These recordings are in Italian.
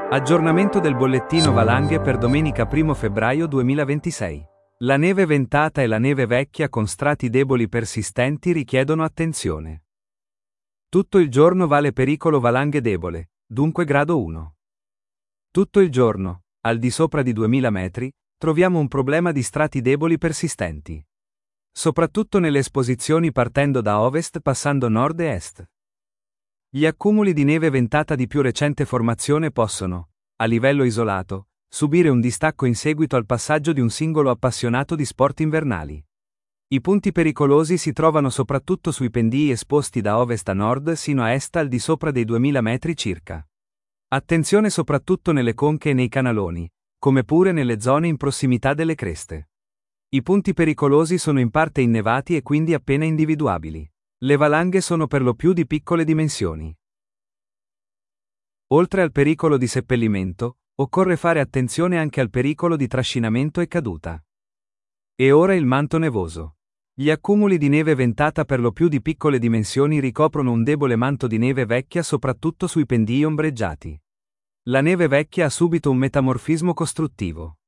Aggiornamento del bollettino valanghe per domenica 1 febbraio 2026. La neve ventata e la neve vecchia con strati deboli persistenti richiedono attenzione. Tutto il giorno vale pericolo valanghe debole, dunque grado 1. Tutto il giorno, al di sopra di 2000 metri, troviamo un problema di strati deboli persistenti. Soprattutto nelle esposizioni partendo da ovest passando nord e est. Gli accumuli di neve ventata di più recente formazione possono, a livello isolato, subire un distacco in seguito al passaggio di un singolo appassionato di sport invernali. I punti pericolosi si trovano soprattutto sui pendii esposti da ovest a nord sino a est al di sopra dei 2000 metri circa. Attenzione soprattutto nelle conche e nei canaloni, come pure nelle zone in prossimità delle creste. I punti pericolosi sono in parte innevati e quindi appena individuabili. Le valanghe sono per lo più di piccole dimensioni. Oltre al pericolo di seppellimento, occorre fare attenzione anche al pericolo di trascinamento e caduta. E ora il manto nevoso. Gli accumuli di neve ventata per lo più di piccole dimensioni ricoprono un debole manto di neve vecchia soprattutto sui pendii ombreggiati. La neve vecchia ha subito un metamorfismo costruttivo.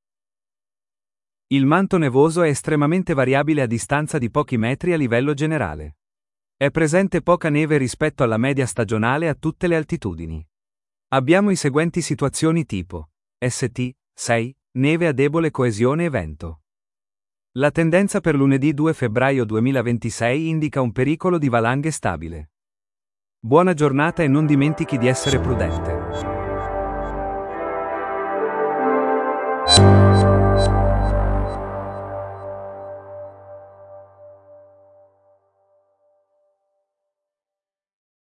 Il manto nevoso è estremamente variabile a distanza di pochi metri a livello generale. È presente poca neve rispetto alla media stagionale a tutte le altitudini. Abbiamo i seguenti situazioni tipo St. 6, neve a debole coesione e vento. La tendenza per lunedì 2 febbraio 2026 indica un pericolo di valanghe stabile. Buona giornata e non dimentichi di essere prudente.